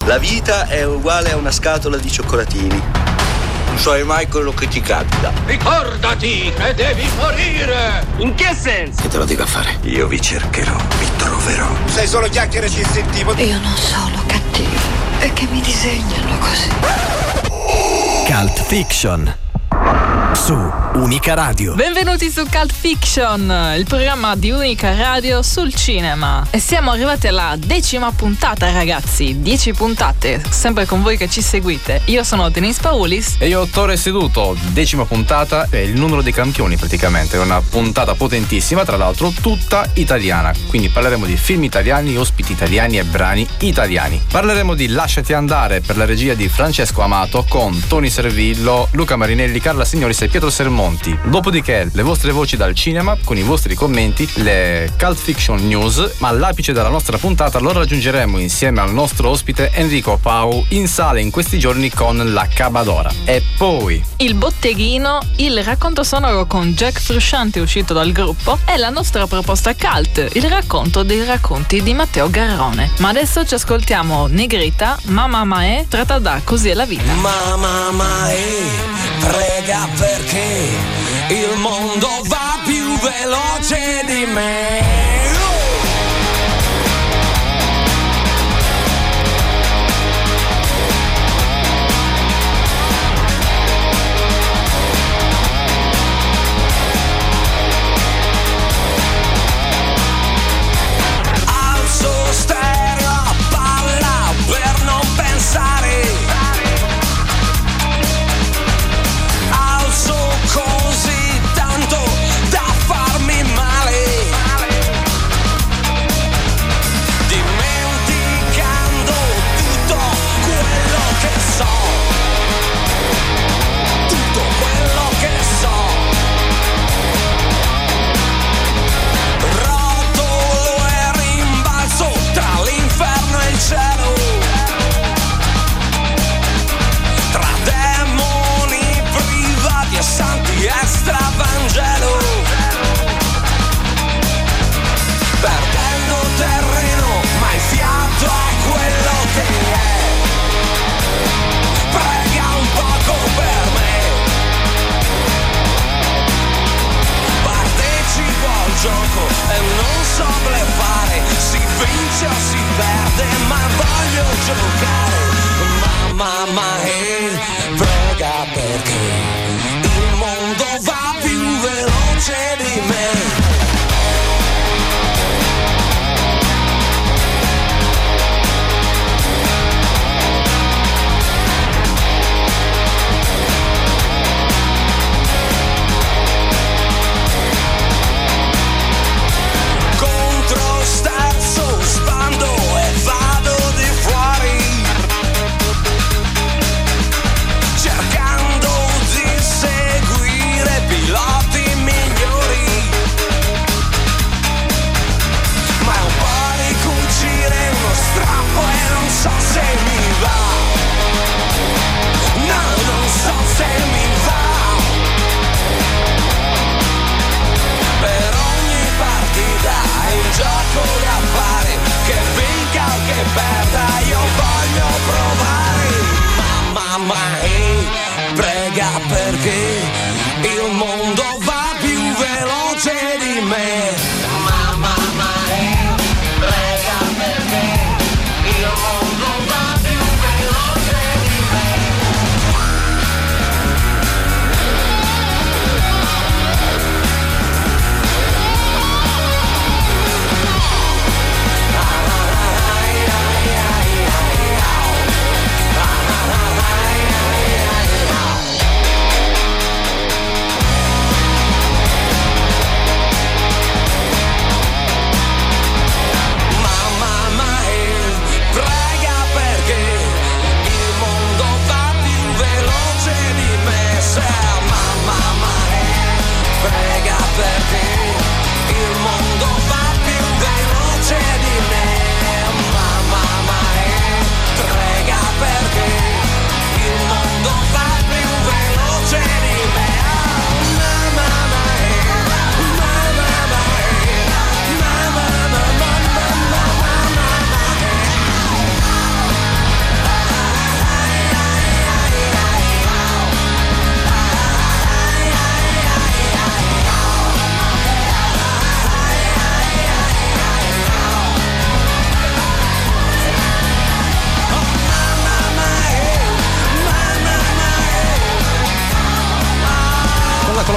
La vita è uguale a una scatola di cioccolatini. Non sai mai quello che ti capita. Ricordati che devi morire! In che senso? Che te lo dico a fare? Io vi cercherò, vi troverò. Sei solo chiacchiere ci sentivo. Io non sono cattivo, è che mi disegnano così. Cult Fiction su Unica Radio. Benvenuti su Cult Fiction, il programma di Unica Radio sul cinema. E siamo arrivati alla 10ª puntata, ragazzi. 10 puntate, sempre con voi che ci seguite. Io sono Denise Paulis. E io Torre Seduto. 10ª puntata è il numero dei campioni praticamente. È una puntata potentissima, tra l'altro tutta italiana. Quindi parleremo di film italiani, ospiti italiani e brani italiani. Parleremo di Lasciati andare per la regia di Francesco Amato con Tony Servillo, Luca Marinelli, Carla Signoris e Pietro Sermonti. Dopodiché le vostre voci dal cinema con i vostri commenti, le Cult Fiction News, ma l'apice della nostra puntata lo raggiungeremo insieme al nostro ospite Enrico Pau in sala in questi giorni con La Cabadora. E poi il botteghino, il racconto sonoro con Jack Frusciante uscito dal gruppo e la nostra proposta cult, il racconto dei racconti di Matteo Garrone. Ma adesso ci ascoltiamo Negrita, Mamma Mae, tratta da Così è la vita. Mamma Mae, prega perché il mondo va più veloce di me. Alzo stereo a palla per non pensare. Alzo così tanto da farmi male, dimenticando tutto quello che so, tutto quello che so. Rotolo e rimbalzo tra l'inferno e il cielo, tra demoni privati e santi extravangelo, perdendo terreno ma il fiato è quello che è. Prega un poco per me, partecipo al gioco e non so bleffare, si vince o si perde ma voglio giocare. Mamma Mae, prega perché il mondo va più veloce di me. Contro sterzo, spando e vado di fuori.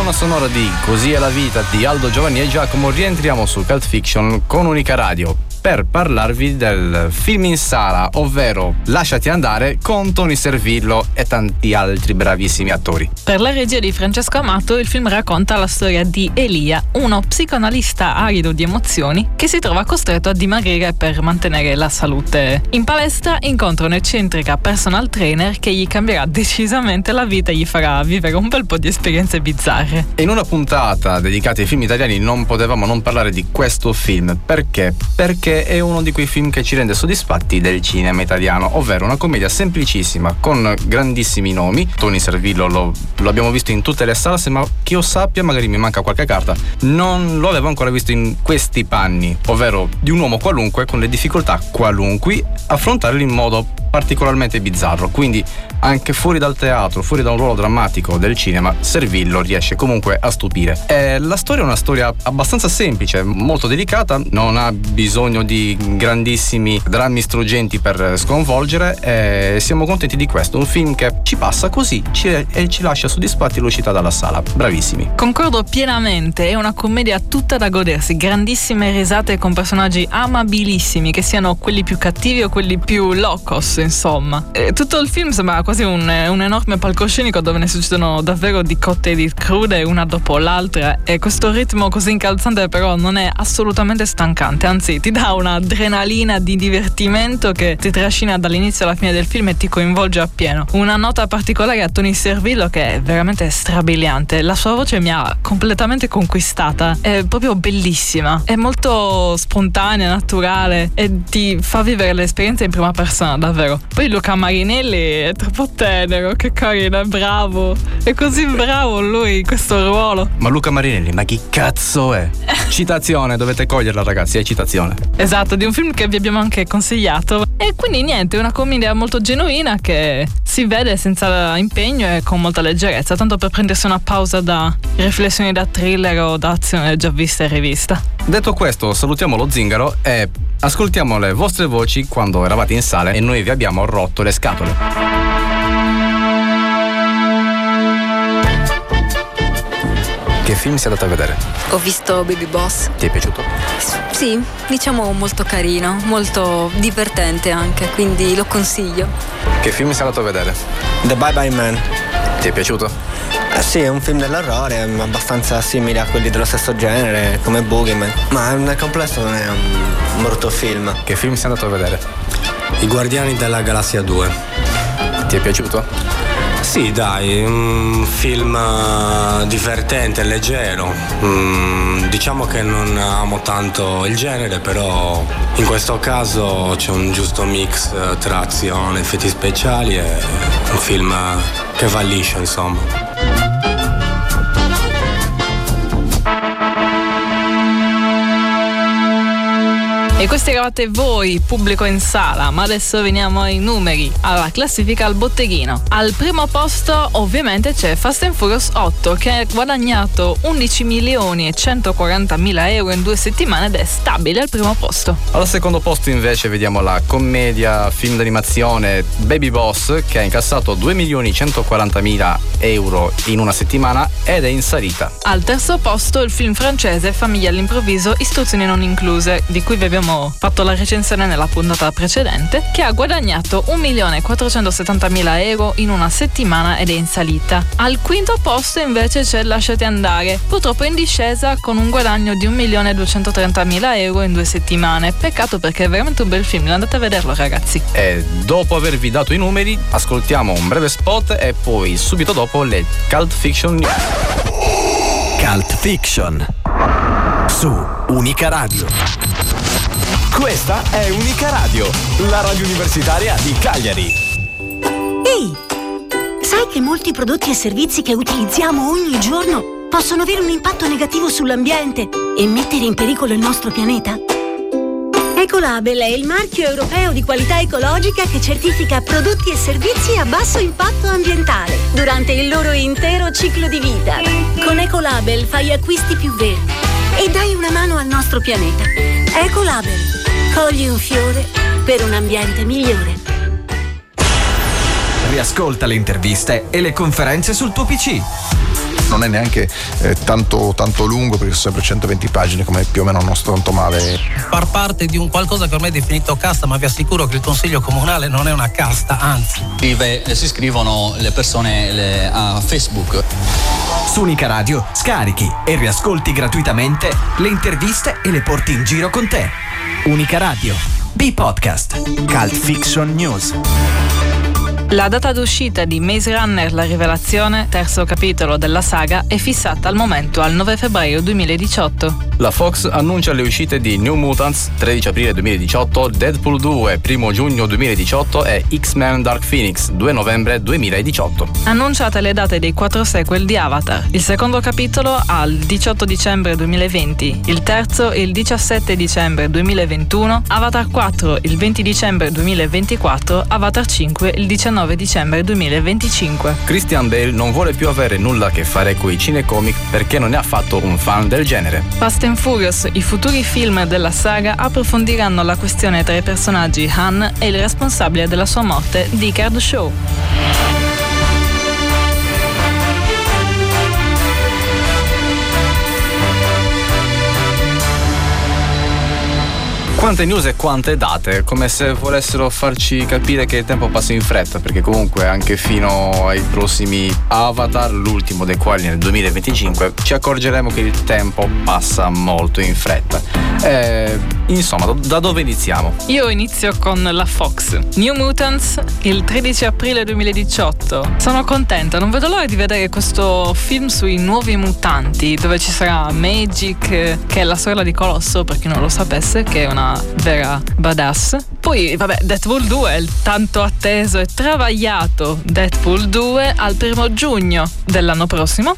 colonna sonora di Così è la vita di Aldo, Giovanni e Giacomo, rientriamo su Cult Fiction con Unica Radio per parlarvi del film in sala, ovvero Lasciati andare, con Tony Servillo e tanti altri bravissimi attori. Per la regia di Francesco Amato, il film racconta la storia di Elia, uno psicoanalista arido di emozioni che si trova costretto a dimagrire per mantenere la salute. In palestra incontra un'eccentrica personal trainer che gli cambierà decisamente la vita e gli farà vivere un bel po' di esperienze bizzarre. In una puntata dedicata ai film italiani non potevamo non parlare di questo film. Perché? Perché è uno di quei film che ci rende soddisfatti del cinema italiano, ovvero una commedia semplicissima con grandissimi nomi. Tony Servillo lo abbiamo visto in tutte le salse, ma che io sappia, magari mi manca qualche carta, non lo avevo ancora visto in questi panni, ovvero di un uomo qualunque con le difficoltà qualunque, affrontarli in modo particolarmente bizzarro. Quindi anche fuori dal teatro, fuori da un ruolo drammatico del cinema, Servillo riesce comunque a stupire. La storia è una storia abbastanza semplice, molto delicata, non ha bisogno di grandissimi drammi struggenti per sconvolgere, e siamo contenti di questo. Un film che ci passa così e ci lascia soddisfatti all'uscita dalla sala. Bravissimi. Concordo pienamente, è una commedia tutta da godersi, grandissime risate con personaggi amabilissimi, che siano quelli più cattivi o quelli più locos, insomma. Tutto il film sembra quasi un enorme palcoscenico dove ne succedono davvero di cotte e di crude una dopo l'altra, e questo ritmo così incalzante però non è assolutamente stancante, anzi ti dà un'adrenalina di divertimento che ti trascina dall'inizio alla fine del film e ti coinvolge appieno. Una nota particolare a Tony Servillo, che è veramente strabiliante, la sua voce mi ha completamente conquistata, è proprio bellissima, è molto spontanea, naturale e ti fa vivere l'esperienza in prima persona, davvero. Poi Luca Marinelli è troppo tenero, che carino, è bravo, è così bravo lui in questo ruolo. Ma Luca Marinelli, ma chi cazzo è? Citazione, dovete coglierla ragazzi, è citazione. Esatto, di un film che vi abbiamo anche consigliato. E quindi niente, una commedia molto genuina che si vede senza impegno e con molta leggerezza, tanto per prendersi una pausa da riflessioni da thriller o da azione già vista e rivista. Detto questo, salutiamo lo Zingaro e ascoltiamo le vostre voci quando eravate in sala e noi vi abbiamo rotto le scatole. Che film sei andata a vedere? Ho visto Baby Boss. Ti è piaciuto? Sì, diciamo molto carino, molto divertente anche, quindi lo consiglio. Che film sei andato a vedere? The Bye Bye Man. Ti è piaciuto? Sì, è un film dell'orrore, abbastanza simile a quelli dello stesso genere, come Boogeyman. Ma nel complesso non è un brutto film. Che film sei andato a vedere? I Guardiani della Galassia 2. Ti è piaciuto? Sì, dai, un film divertente, leggero. Diciamo che non amo tanto il genere, però in questo caso c'è un giusto mix tra azione, effetti speciali e un film che va liscio, insomma. E questi eravate voi, pubblico in sala, ma adesso veniamo ai numeri, alla classifica al botteghino. Al primo posto ovviamente c'è Fast and Furious 8, che ha guadagnato 11.140.000 euro in 2 settimane ed è stabile al primo posto. Al secondo posto invece vediamo la commedia film d'animazione Baby Boss, che ha incassato 2.140.000 euro in una settimana ed è in salita. Al terzo posto il film francese Famiglia all'improvviso, istruzioni non incluse, di cui vi abbiamo fatto la recensione nella puntata precedente, che ha guadagnato 1.470.000 euro in una settimana ed è in salita. Al quinto posto invece c'è Lasciati andare, purtroppo in discesa con un guadagno di 1.230.000 euro in 2 settimane. Peccato, perché è veramente un bel film, andate a vederlo ragazzi. E dopo avervi dato i numeri ascoltiamo un breve spot e poi subito dopo le Cult Fiction News. Cult Fiction su Unica Radio. Questa è Unica Radio, la radio universitaria di Cagliari. Ehi, sai che molti prodotti e servizi che utilizziamo ogni giorno possono avere un impatto negativo sull'ambiente e mettere in pericolo il nostro pianeta? Ecolabel è il marchio europeo di qualità ecologica che certifica prodotti e servizi a basso impatto ambientale durante il loro intero ciclo di vita. Con Ecolabel fai acquisti più verdi e dai una mano al nostro pianeta. Ecolabel. Cogli un fiore per un ambiente migliore. Riascolta le interviste e le conferenze sul tuo PC. non è neanche tanto lungo, perché sono sempre 120 pagine, come più o meno non sto tanto male. Far parte di un qualcosa che ormai è definito casta, ma vi assicuro che il Consiglio Comunale non è una casta, anzi. Si iscrivono le persone a Facebook. Su Unica Radio scarichi e riascolti gratuitamente le interviste e le porti in giro con te. Unica Radio, B-Podcast, Cult Fiction News. La data d'uscita di Maze Runner, la rivelazione, terzo capitolo della saga, è fissata al momento al 9 febbraio 2018. La Fox annuncia le uscite di New Mutants 13 aprile 2018, Deadpool 2 1 giugno 2018 e X-Men Dark Phoenix 2 novembre 2018. Annunciate le date dei 4 sequel di Avatar. Il secondo capitolo al 18 dicembre 2020, il terzo il 17 dicembre 2021, Avatar 4 il 20 dicembre 2024, Avatar 5 il 19 dicembre 2025. Christian Bale non vuole più avere nulla a che fare con i cinecomic perché non è affatto un fan del genere. Fast and Furious, i futuri film della saga approfondiranno la questione tra i personaggi Han e il responsabile della sua morte, Deckard Shaw. Quante news e quante date, come se volessero farci capire che il tempo passa in fretta, perché comunque anche fino ai prossimi Avatar, l'ultimo dei quali nel 2025, ci accorgeremo che il tempo passa molto in fretta. Insomma, da dove iniziamo? Io inizio con la Fox. New Mutants il 13 aprile 2018. Sono contenta, non vedo l'ora di vedere questo film sui nuovi mutanti, dove ci sarà Magic, che è la sorella di Colosso, per chi non lo sapesse, che è una vera badass. Poi vabbè, Deadpool 2, il tanto atteso e travagliato Deadpool 2 al 1 giugno dell'anno prossimo.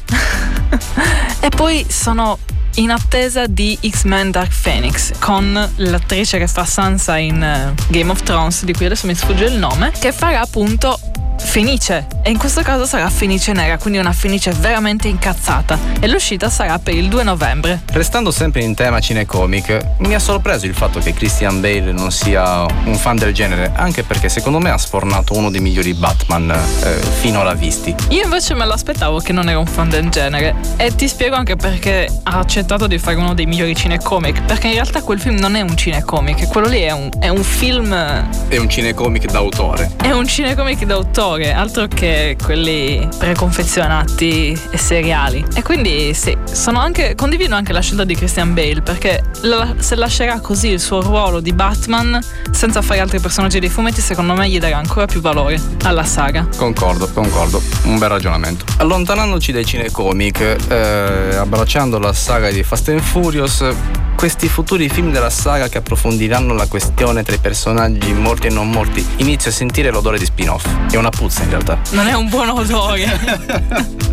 E poi sono in attesa di X-Men Dark Phoenix, con l'attrice che fa Sansa in Game of Thrones, di cui adesso mi sfugge il nome, che farà appunto Fenice, e in questo caso sarà Fenice nera, quindi una Fenice veramente incazzata, e l'uscita sarà per il 2 novembre. Restando sempre in tema cinecomic, mi ha sorpreso il fatto che Christian Bale non sia un fan del genere, anche perché secondo me ha sfornato uno dei migliori Batman finora visti. Io invece me l'aspettavo che non era un fan del genere, e ti spiego anche perché ha accettato di fare uno dei migliori cinecomic, perché in realtà quel film non è un cinecomic, quello lì è un film, è un cinecomic d'autore. È un cinecomic d'autore, altro che quelli preconfezionati e seriali. E quindi sì, condivido anche la scelta di Christian Bale, perché se lascerà così il suo ruolo di Batman senza fare altri personaggi dei fumetti, secondo me gli darà ancora più valore alla saga. Concordo, un bel ragionamento. Allontanandoci dai cinecomic, abbracciando la saga di Fast and Furious, questi futuri film della saga che approfondiranno la questione tra i personaggi morti e non morti, inizio a sentire l'odore di spin-off. È una puzza in realtà. Non è un buon odore.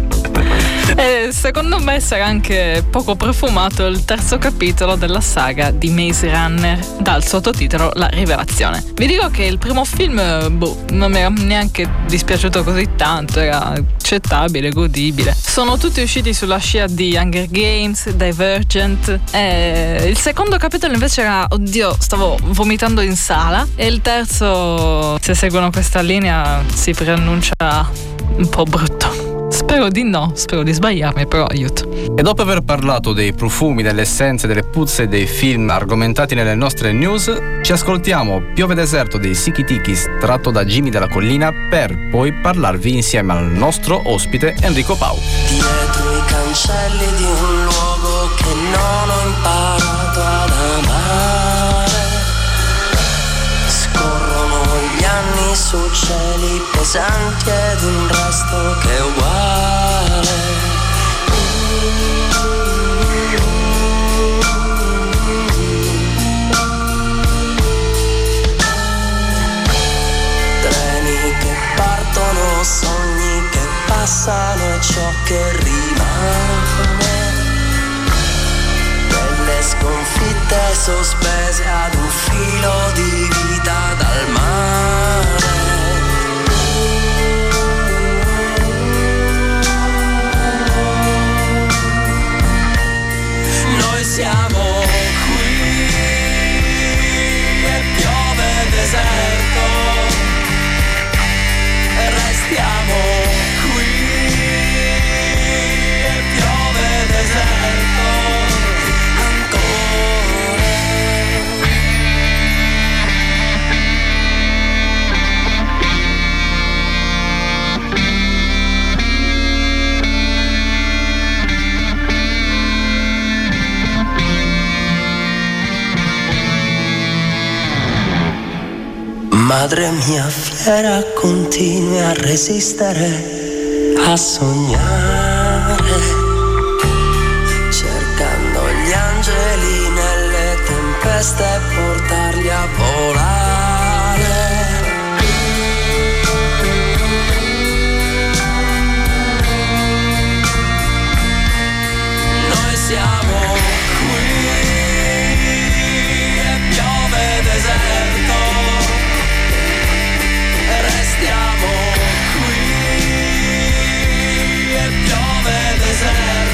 Secondo me sarà anche poco profumato il terzo capitolo della saga di Maze Runner, dal sottotitolo La Rivelazione. Vi dico che il primo film non mi era neanche dispiaciuto così tanto, era accettabile, godibile. Sono tutti usciti sulla scia di Hunger Games, Divergent. Il secondo capitolo invece era, oddio, stavo vomitando in sala. E il terzo, se seguono questa linea, si preannuncia un po' brutto. Spero di no, spero di sbagliarmi, però aiuto. E dopo aver parlato dei profumi, delle essenze, delle puzze dei film argomentati nelle nostre news, ci ascoltiamo Piove Deserto dei Siki Tikis, tratto da Jimmy della Collina, per poi parlarvi insieme al nostro ospite Enrico Pau. Dietro i cancelli di un luogo che non ho imparato ad amare, scorrono gli anni su cieli pesanti ed un resto che è uguale. Treni che partono, sogni che passano e ciò che rimane, delle sconfitte sospese ad un filo di vita dal mare. Noi siamo qui e piove deserto, e restiamo qui e madre mia fiera, continui a resistere, a sognare, cercando gli angeli nelle tempeste e portarli a volare. Noi siamo qui e piove deserto, restiamo qui e piove deserto.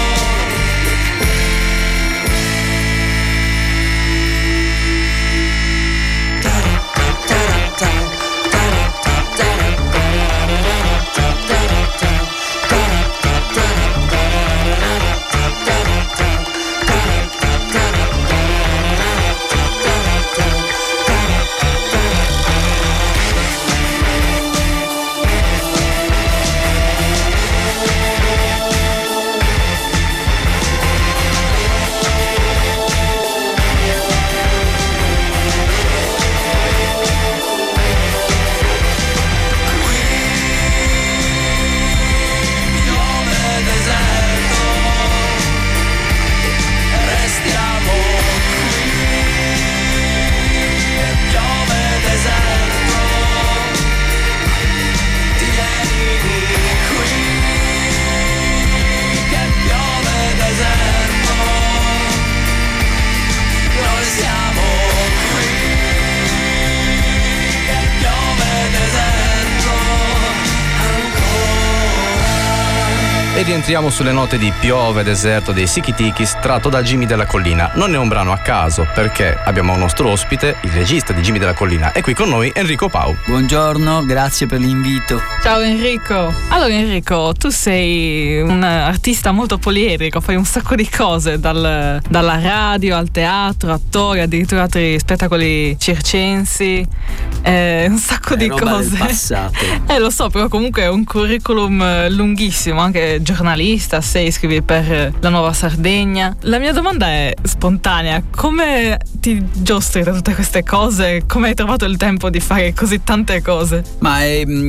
E rientriamo sulle note di Piove Deserto dei Sikitikis, tratto da Jimmy della Collina. Non è un brano a caso, perché abbiamo un nostro ospite, il regista di Jimmy della Collina. È qui con noi Enrico Pau. Buongiorno, grazie per l'invito. Ciao Enrico. Allora Enrico, tu sei un artista molto poliedrico, fai un sacco di cose, dalla radio al teatro, attore, addirittura altri spettacoli circensi, un sacco di cose. Del passato. Lo so, però comunque è un curriculum lunghissimo, anche giornalista, scrivi per La Nuova Sardegna. La mia domanda è spontanea: come ti giostri da tutte queste cose? Come hai trovato il tempo di fare così tante cose? Ma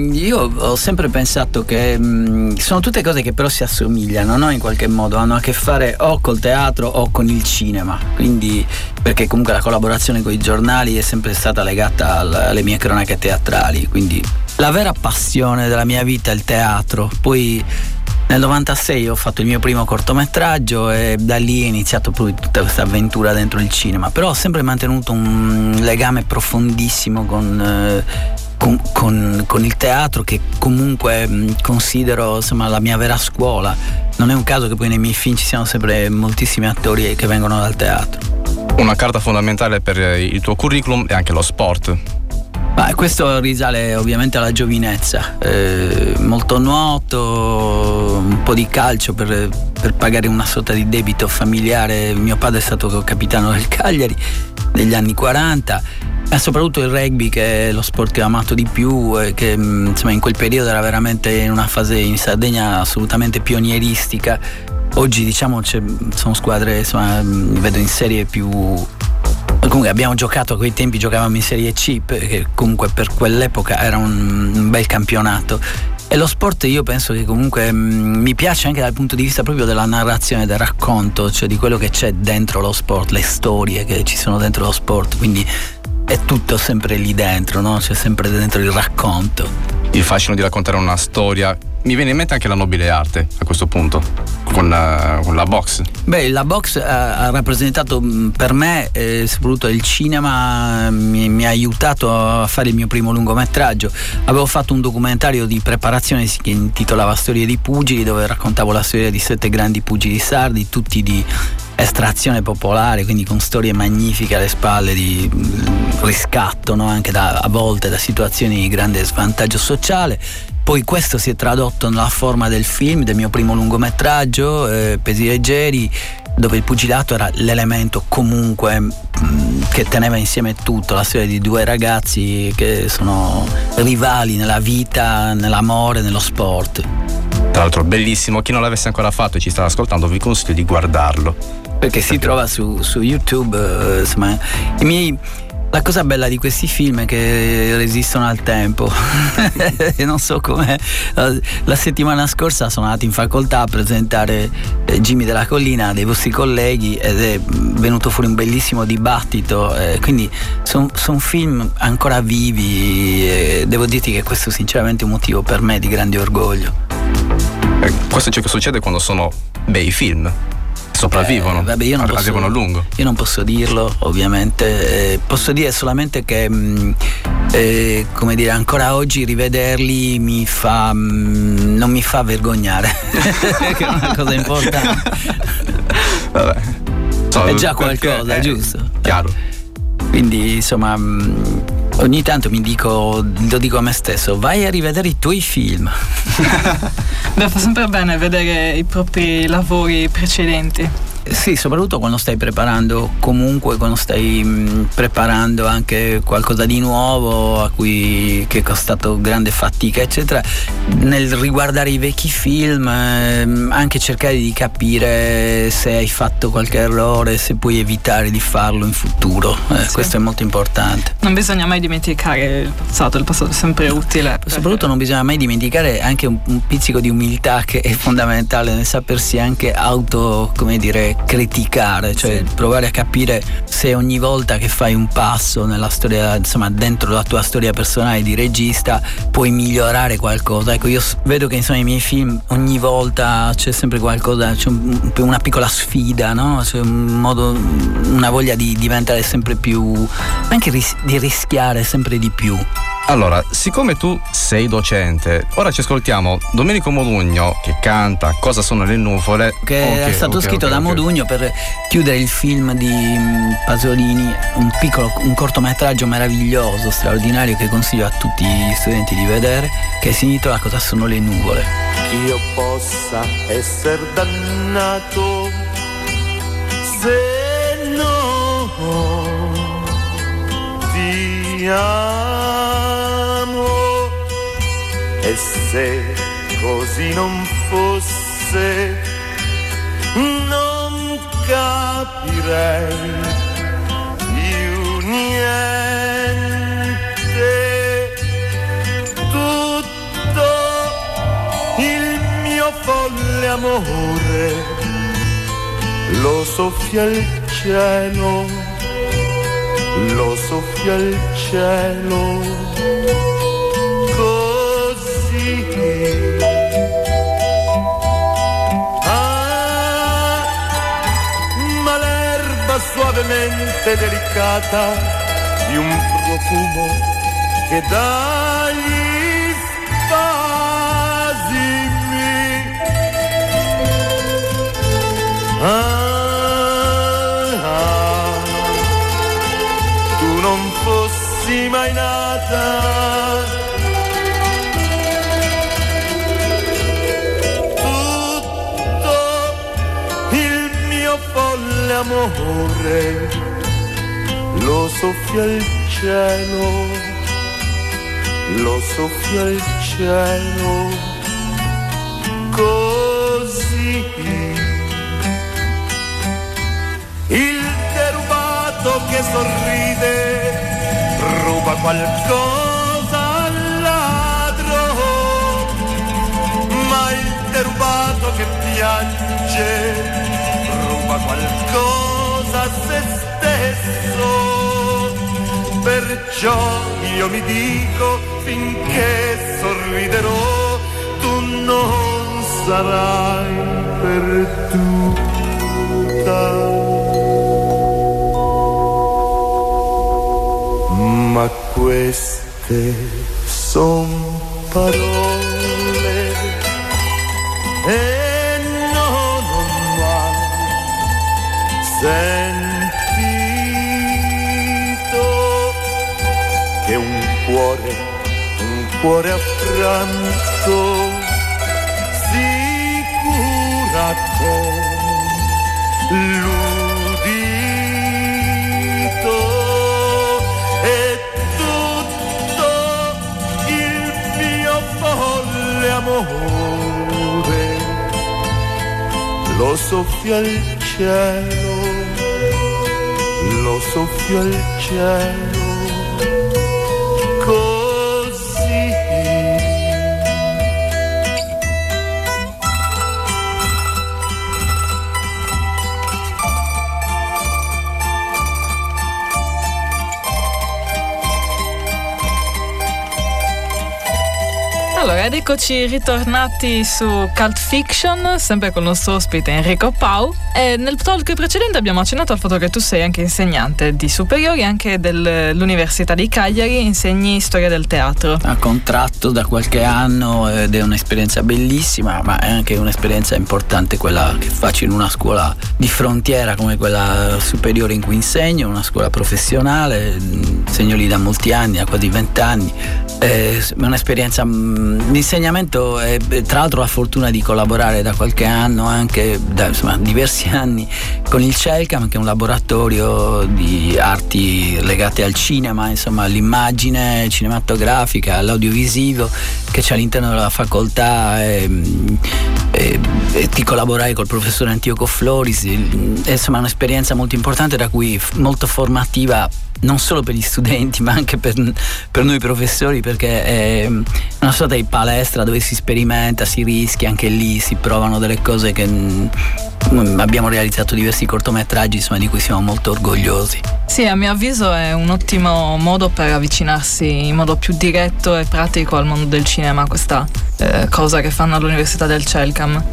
io ho sempre pensato che sono tutte cose che però si assomigliano, no? In qualche modo hanno a che fare o col teatro o con il cinema, quindi, perché comunque la collaborazione con i giornali è sempre stata legata alle mie cronache teatrali, quindi la vera passione della mia vita è il teatro. Poi nel 96 ho fatto il mio primo cortometraggio e da lì è iniziato poi tutta questa avventura dentro il cinema, però ho sempre mantenuto un legame profondissimo con il teatro, che comunque considero, insomma, la mia vera scuola. Non è un caso che poi nei miei film ci siano sempre moltissimi attori che vengono dal teatro. Una carta fondamentale per il tuo curriculum è anche lo sport. Questo risale ovviamente alla giovinezza, molto nuoto, un po' di calcio per pagare una sorta di debito familiare. Mio padre è stato capitano del Cagliari negli anni 40, ma soprattutto il rugby, che è lo sport che ho amato di più e che insomma in quel periodo era veramente in una fase in Sardegna assolutamente pionieristica. Oggi diciamo sono squadre, insomma, vedo in serie più. Comunque abbiamo giocato, a quei tempi giocavamo in Serie C, che comunque per quell'epoca era un bel campionato. E lo sport, io penso che comunque mi piace anche dal punto di vista proprio della narrazione, del racconto, cioè di quello che c'è dentro lo sport, le storie che ci sono dentro lo sport, quindi è tutto sempre lì dentro, no? C'è sempre dentro il racconto. Il fascino di raccontare una storia. Mi viene in mente anche la nobile arte a questo punto, con la box. La box ha rappresentato per me, soprattutto il cinema, mi ha aiutato a fare il mio primo lungometraggio. Avevo fatto un documentario di preparazione che intitolava Storie di pugili, dove raccontavo la storia di 7 grandi pugili sardi, tutti di estrazione popolare, quindi con storie magnifiche alle spalle, di riscatto, no? Anche a volte da situazioni di grande svantaggio sociale. Poi questo si è tradotto nella forma del film, del mio primo lungometraggio, Pesi leggeri, dove il pugilato era l'elemento comunque che teneva insieme tutto, la storia di 2 ragazzi che sono rivali nella vita, nell'amore, nello sport. Tra l'altro bellissimo, chi non l'avesse ancora fatto e ci sta ascoltando vi consiglio di guardarlo. Perché si trova su YouTube, insomma, La cosa bella di questi film è che resistono al tempo. Non so come. La settimana scorsa sono andato in facoltà a presentare Jimmy della Collina dei vostri colleghi ed è venuto fuori un bellissimo dibattito, quindi sono film ancora vivi, devo dirti che questo sinceramente è un motivo per me di grande orgoglio. Questo è ciò che succede quando sono bei film. Sopravvivono, arrivano a lungo. Io non posso dirlo, ovviamente, posso dire solamente che come dire, ancora oggi rivederli non mi fa vergognare. Che è una cosa importante. Vabbè. È già qualcosa, giusto? Chiaro. Quindi insomma ogni tanto lo dico a me stesso, vai a rivedere i tuoi film. Beh, fa sempre bene vedere i propri lavori precedenti. Sì, soprattutto quando stai preparando, comunque quando stai preparando anche qualcosa di nuovo che è costato grande fatica eccetera, nel riguardare i vecchi film anche cercare di capire se hai fatto qualche errore, se puoi evitare di farlo in futuro, sì. Questo è molto importante. Non bisogna mai dimenticare il passato è sempre utile. Soprattutto non bisogna mai dimenticare anche un pizzico di umiltà, che è fondamentale nel sapersi anche criticare, cioè sì. Provare a capire se ogni volta che fai un passo nella storia, insomma dentro la tua storia personale di regista, puoi migliorare qualcosa. Ecco, io vedo che insomma i miei film ogni volta c'è sempre qualcosa, c'è una piccola sfida, no? C'è una voglia di diventare sempre più, anche di rischiare sempre di più. Allora, siccome tu sei docente, ora ci ascoltiamo Domenico Modugno che canta Cosa sono le nuvole, che è stato scritto da Modugno per chiudere il film di Pasolini, un cortometraggio meraviglioso, straordinario, che consiglio a tutti gli studenti di vedere, che si intitola Cosa sono le nuvole. Io possa essere dannato se no ti amo, e se così non fosse non capirei più niente. Tutto il mio folle amore lo soffia il cielo, lo soffia il cielo, così. Ma l'erba suavemente delicata di un profumo che dà gli spasimi. Tu non fossi mai nata, tutto il mio folle amore lo soffia il cielo, lo soffia il cielo, così. Il derubato che sorride ruba qualcosa al ladro, ma il derubato che piange ruba qualcosa a se stesso. Perciò io mi dico, finché sorriderò, tu non sarai perduta. Ma queste son parole e non ho mai sentito che un cuore affranto si cura con l'udito. Amore lo soffia il cielo, lo soffia il cielo, Allora, ed eccoci ritornati su Cult Fiction, sempre con il nostro ospite Enrico Pau. E nel talk precedente abbiamo accennato al fatto che tu sei anche insegnante di superiori, anche dell'Università di Cagliari, insegni storia del teatro. A contratto da qualche anno ed è un'esperienza bellissima, ma è anche un'esperienza importante quella che faccio in una scuola di frontiera come quella superiore in cui insegno, una scuola professionale, insegno lì da molti anni, da quasi 20 anni. È un'esperienza, l'insegnamento è, tra l'altro ho la fortuna di collaborare da qualche anno, anche da diversi anni, con il CELCAM, che è un laboratorio di arti legate al cinema, insomma all'immagine cinematografica, all'audiovisivo, che c'è all'interno della facoltà, e di collaborare col professore Antioco Floris. Insomma è un'esperienza molto importante, da cui molto formativa, non solo per gli studenti ma anche per noi professori, perché è una sorta di palestra dove si sperimenta, si rischia, anche lì si provano delle cose che abbiamo realizzato diversi cortometraggi, insomma, di cui siamo molto orgogliosi. Sì, a mio avviso è un ottimo modo per avvicinarsi in modo più diretto e pratico al mondo del cinema, questa cosa che fanno all'Università del CELCAM.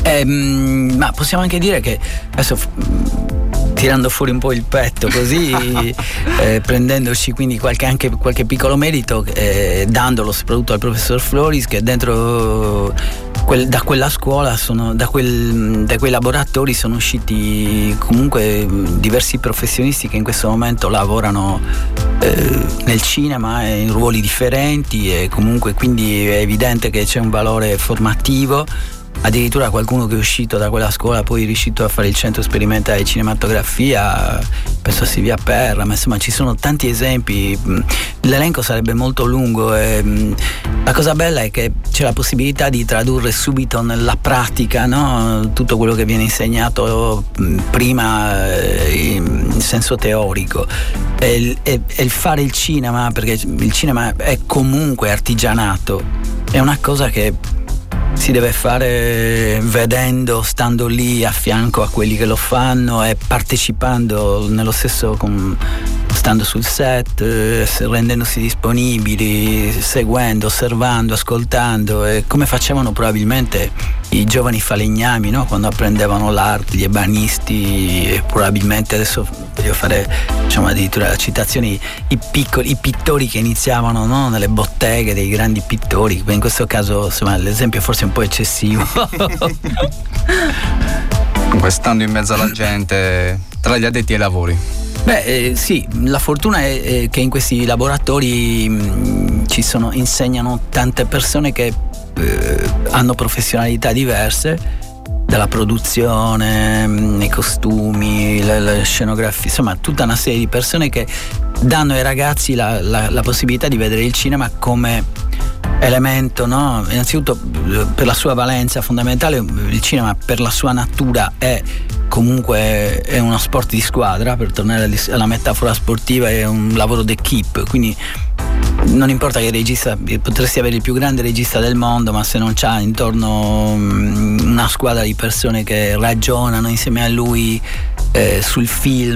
Ma possiamo anche dire che adesso, tirando fuori un po' il petto così, prendendoci quindi qualche piccolo merito, dandolo soprattutto al professor Floris, che dentro da quella scuola, da quei laboratori sono usciti comunque diversi professionisti che in questo momento lavorano nel cinema in ruoli differenti, e comunque quindi è evidente che c'è un valore formativo. Addirittura qualcuno che è uscito da quella scuola poi è riuscito a fare il centro sperimentale di cinematografia, penso a Silvia Perra, ma insomma ci sono tanti esempi, l'elenco sarebbe molto lungo, e la cosa bella è che c'è la possibilità di tradurre subito nella pratica, no? Tutto quello che viene insegnato prima in senso teorico, e il fare il cinema, perché il cinema è comunque artigianato, è una cosa che si deve fare vedendo, stando lì a fianco a quelli che lo fanno e partecipando nello stesso, stando sul set, rendendosi disponibili, seguendo, osservando, ascoltando, e come facevano probabilmente i giovani falegnami, no? Quando apprendevano l'arte, gli ebanisti, e probabilmente adesso voglio fare, diciamo, addirittura citazioni, i pittori che iniziavano, no? Nelle botteghe dei grandi pittori. In questo caso, insomma, l'esempio è forse un po' eccessivo. Stando in mezzo alla gente, tra gli addetti ai lavori. Sì, la fortuna è che in questi laboratori insegnano tante persone che hanno professionalità diverse, dalla produzione, i costumi, le scenografie, insomma tutta una serie di persone che danno ai ragazzi la possibilità di vedere il cinema come elemento, no? Innanzitutto per la sua valenza fondamentale, il cinema per la sua natura è uno sport di squadra, per tornare alla metafora sportiva, è un lavoro d'equipe, quindi non importa che il regista, potresti avere il più grande regista del mondo, ma se non c'ha intorno una squadra di persone che ragionano insieme a lui sul film,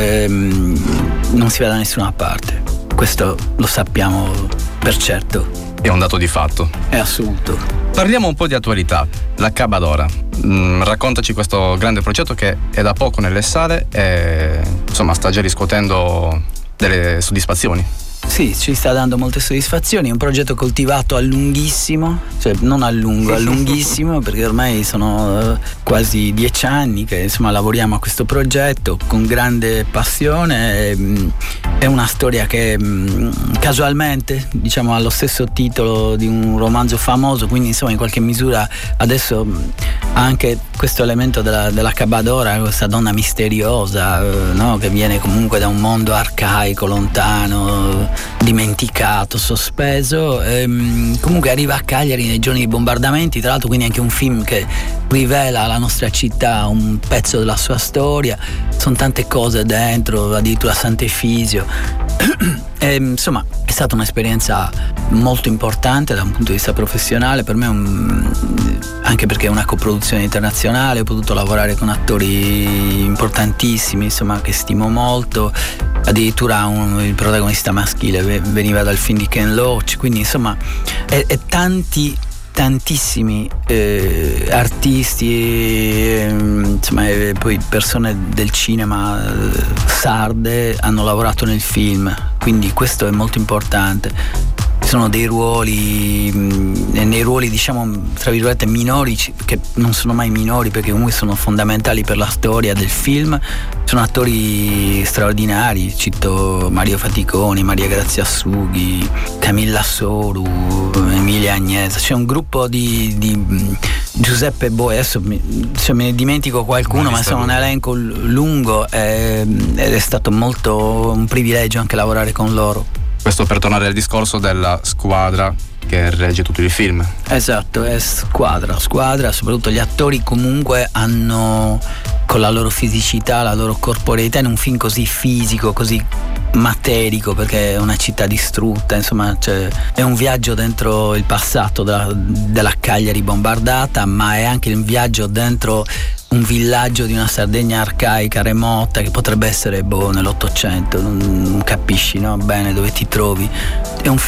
non si va da nessuna parte. Questo lo sappiamo per certo. È un dato di fatto. È assoluto. Parliamo un po' di attualità. La Cabadora. Raccontaci questo grande progetto che è da poco nelle sale e insomma sta già riscuotendo delle soddisfazioni. Sì, ci sta dando molte soddisfazioni, è un progetto coltivato a lunghissimo, cioè non a lungo, a lunghissimo, perché ormai sono quasi 10 anni che insomma lavoriamo a questo progetto con grande passione. È una storia che casualmente, diciamo, ha lo stesso titolo di un romanzo famoso, quindi insomma in qualche misura adesso ha anche questo elemento della Cabadora, questa donna misteriosa, no? Che viene comunque da un mondo arcaico, lontano, dimenticato, sospeso, comunque arriva a Cagliari nei giorni di bombardamenti, tra l'altro, quindi anche un film che rivela la nostra città, un pezzo della sua storia, sono tante cose dentro, addirittura Sant'Efisio. Insomma è stata un'esperienza molto importante da un punto di vista professionale per me, anche perché è una coproduzione internazionale, ho potuto lavorare con attori importantissimi, insomma, che stimo molto, addirittura il protagonista maschile veniva dal film di Ken Loach, quindi insomma è tantissimi artisti, insomma, poi persone del cinema sarde hanno lavorato nel film, quindi questo è molto importante. Sono dei ruoli, nei ruoli diciamo tra virgolette minori, che non sono mai minori perché comunque sono fondamentali per la storia del film. Sono attori straordinari, cito Mario Faticoni, Maria Grazia Sughi, Camilla Soru, Emilia Agnese. C'è un gruppo di Giuseppe Boi, adesso me ne dimentico qualcuno, ma insomma un elenco lungo ed è stato molto un privilegio anche lavorare con loro. Questo per tornare al discorso della squadra che regge tutto il film. Esatto, è squadra, soprattutto gli attori comunque hanno, con la loro fisicità, la loro corporeità, in un film così fisico, così materico, perché è una città distrutta, insomma, è un viaggio dentro il passato della Cagliari bombardata, ma è anche un viaggio dentro un villaggio di una Sardegna arcaica, remota, che potrebbe essere nell'800, non capisci, no? Bene dove ti trovi. È un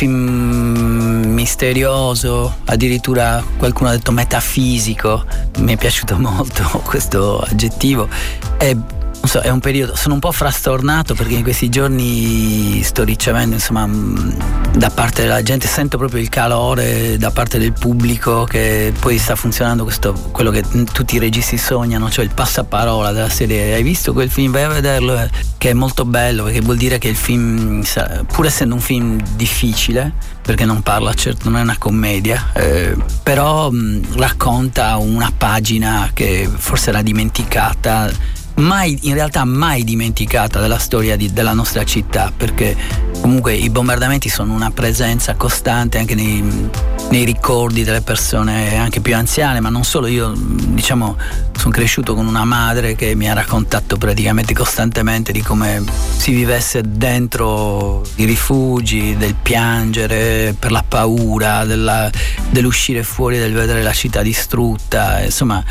film misterioso, addirittura qualcuno ha detto metafisico, mi è piaciuto molto questo aggettivo. Non so, è un periodo, sono un po' frastornato perché in questi giorni sto ricevendo, insomma, da parte della gente, sento proprio il calore da parte del pubblico, che poi sta funzionando quello che tutti i registi sognano, cioè il passaparola della serie: hai visto quel film? Vai a vederlo, che è molto bello, perché vuol dire che il film, pur essendo un film difficile, perché non parla, certo non è una commedia, però racconta una pagina che forse era dimenticata, in realtà mai dimenticata, della storia della nostra città, perché comunque i bombardamenti sono una presenza costante anche nei ricordi delle persone anche più anziane, ma non solo. Io, diciamo, sono cresciuto con una madre che mi ha raccontato praticamente costantemente di come si vivesse dentro i rifugi, del piangere per la paura, dell'uscire fuori, del vedere la città distrutta. Insomma,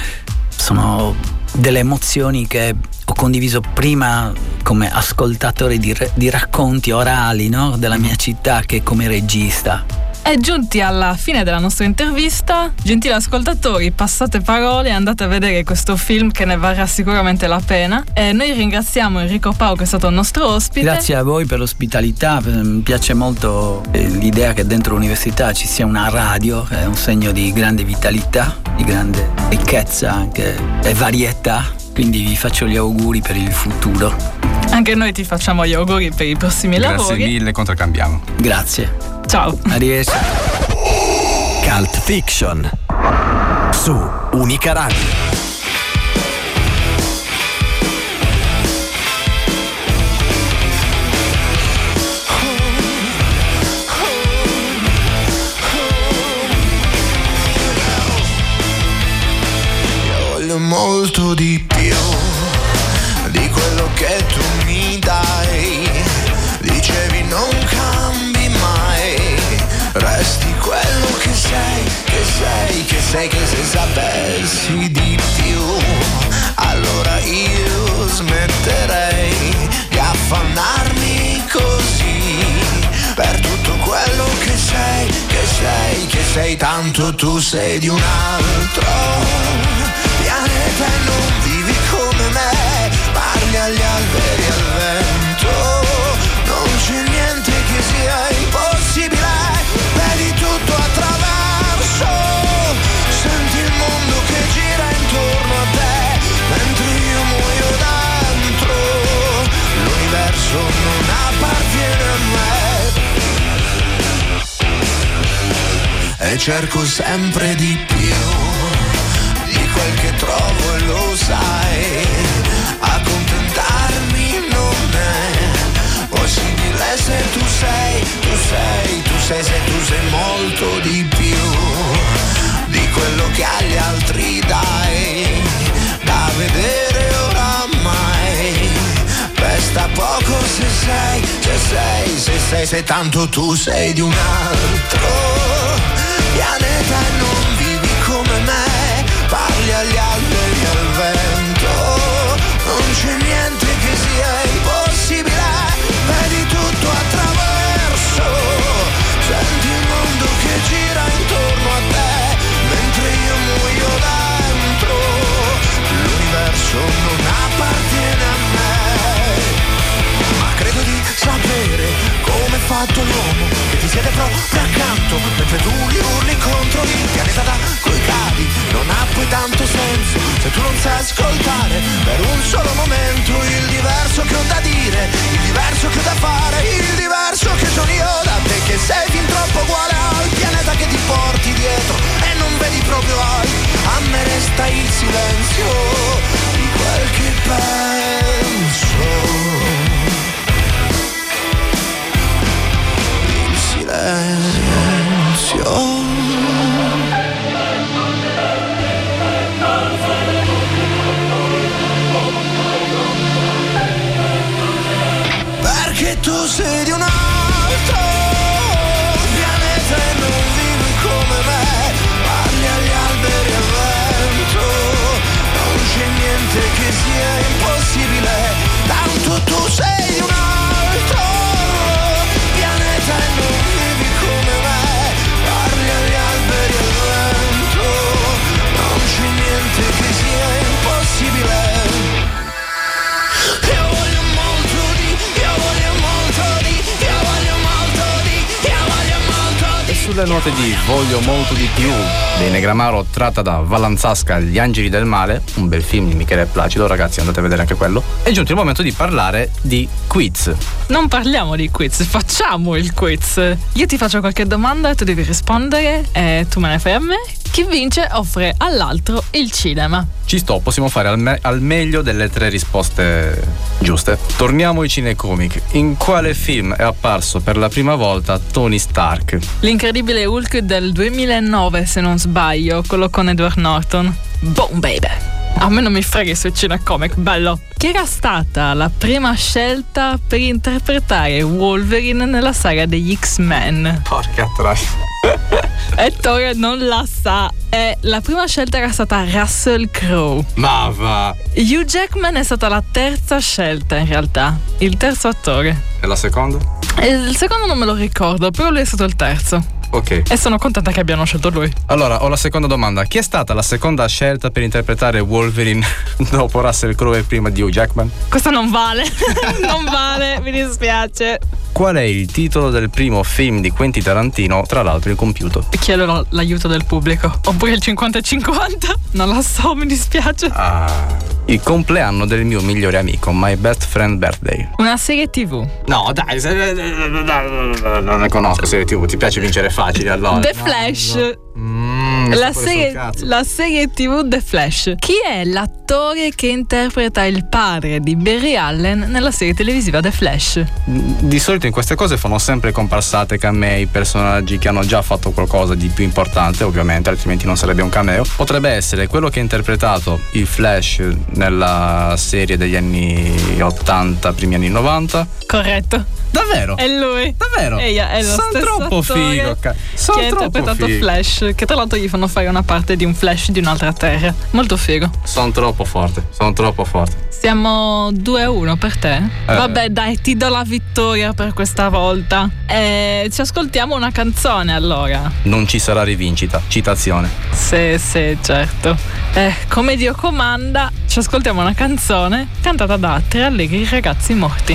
sono delle emozioni che ho condiviso prima come ascoltatore di racconti orali, no? Della mia città, che come regista. E giunti alla fine della nostra intervista, gentili ascoltatori, passate parole e andate a vedere questo film, che ne varrà sicuramente la pena. E noi ringraziamo Enrico Pau, che è stato il nostro ospite. Grazie a voi per l'ospitalità, mi piace molto l'idea che dentro l'università ci sia una radio, è un segno di grande vitalità, di grande ricchezza anche e varietà, quindi vi faccio gli auguri per il futuro. Anche noi ti facciamo gli auguri per i prossimi lavori. Grazie mille, contraccambiamo. Grazie. Ciao. Arrivederci. Cult Fiction su Unica Radio. Io voglio molto di più di quello che tu mi dai. Dicevi non cambi mai, resti quello che sei, che se sapessi di più, allora io smetterei di affannarmi così per tutto quello che sei, tanto tu sei di un altro pianeta e non vivi come me, parli agli alberi e al vento. Non c'è niente che sia impossibile, vedi tutto attraverso, senti il mondo che gira intorno a te, mentre io muoio dentro, l'universo non appartiene a me, e cerco sempre di più di quel che trovo e lo sai, accontentarmi non è possibile se tu sei molto di più di quello che agli altri dai, da vedere oramai, resta poco se tanto tu sei di un altro pianeta e non vivi come me, parli agli alberi e al vento, non c'è niente che sia impossibile, fatto l'uomo che ti siede proprio accanto, mentre tu li urli contro il pianeta da cui cadi. Non ha poi tanto senso se tu non sai ascoltare per un solo momento il diverso che ho da dire, il diverso che ho da fare, il diverso che sono io da te, che sei fin troppo uguale al pianeta che ti porti dietro e non vedi proprio altro. A me resta il silenzio di quel che penso, il silenzio. Perché tu sei di un altro pianeta e non vivi come me, parli agli alberi e al vento, non c'è niente che sia impossibile, tanto tu sei di un altro pianeta e non vivi come me, parli agli alberi e al vento, non c'è niente che sia impossibile. Sulle note di Voglio molto di più dei Negramaro, tratta da Vallanzasca, Gli angeli del male, un bel film di Michele Placido, ragazzi, andate a vedere anche quello. È giunto il momento di parlare di quiz. Non parliamo di quiz, facciamo il quiz. Io ti faccio qualche domanda e tu devi rispondere e tu me ne fai a me. Chi vince offre all'altro il cinema. Ci sto, possiamo fare al meglio delle 3 risposte giuste. Torniamo ai cinecomic. In quale film è apparso per la prima volta Tony Stark? L'incredibile Hulk del 2009, se non sbaglio, quello con Edward Norton. Boom baby. A me non mi freghi sui cinecomic, bello. Chi era stata la prima scelta per interpretare Wolverine nella saga degli X-Men? Porca troia. Ettore non la sa. La prima scelta era stata Russell Crowe. Ma va. Hugh Jackman è stata la terza scelta in realtà, il terzo attore. E la seconda? Il secondo non me lo ricordo, però lui è stato il terzo. Ok. E sono contenta che abbiano scelto lui. Allora, ho la seconda domanda. Chi è stata la seconda scelta per interpretare Wolverine dopo Russell Crowe e prima di Hugh Jackman? Questa non vale. Non vale, mi dispiace. Qual è il titolo del primo film di Quentin Tarantino, tra l'altro incompiuto? Chiedo l'aiuto del pubblico. Oppure il 50-50? Non lo so, mi dispiace. Il compleanno del mio migliore amico, My Best Friend Birthday. Una serie TV. No, dai, non ne conosco serie TV. Ti piace vincere facile allora? The Flash. La serie TV The Flash. Chi è l'attore che interpreta il padre di Barry Allen nella serie televisiva The Flash? Di solito in queste cose fanno sempre comparsate, camei, personaggi che hanno già fatto qualcosa di più importante, ovviamente, altrimenti non sarebbe un cameo. Potrebbe essere quello che ha interpretato il Flash nella serie degli anni 80, primi anni 90. Corretto. Davvero? È lui. Davvero? È lo Sono stesso troppo figo. che ha interpretato Flash, che tra l'altro gli fanno fare una parte di un Flash di un'altra terra. Molto figo. Sono troppo forte. Siamo 2-1 per te. Vabbè, dai, ti do la vittoria per questa volta. Ci ascoltiamo una canzone allora. Non ci sarà rivincita. Citazione. Sì, certo. Come Dio comanda, ci ascoltiamo una canzone cantata da 3 allegri ragazzi morti.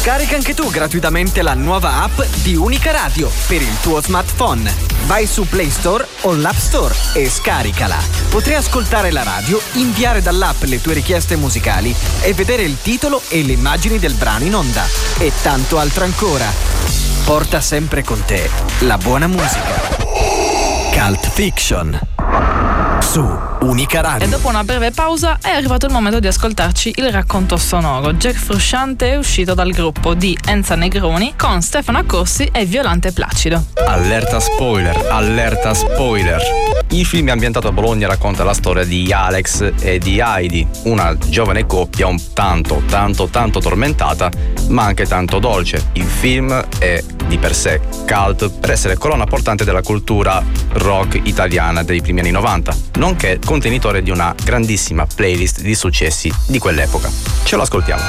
Scarica anche tu gratuitamente la nuova app di Unica Radio per il tuo smartphone. Vai su Play Store o l'App Store e scaricala. Potrai ascoltare la radio, inviare dall'app le tue richieste musicali e vedere il titolo e le immagini del brano in onda. E tanto altro ancora. Porta sempre con te la buona musica. Cult Fiction su Unica Radio. E dopo una breve pausa è arrivato il momento di ascoltarci il racconto sonoro. Jack Frusciante è uscito dal gruppo di Enza Negroni con Stefano Accorsi e Violante Placido. Allerta spoiler. Il film è ambientato a Bologna e racconta la storia di Alex e di Heidi, una giovane coppia un tanto tormentata, ma anche tanto dolce. Il film è di per sé cult per essere colonna portante della cultura rock italiana dei primi anni 90, nonché contenitore di una grandissima playlist di successi di quell'epoca. Ce lo ascoltiamo.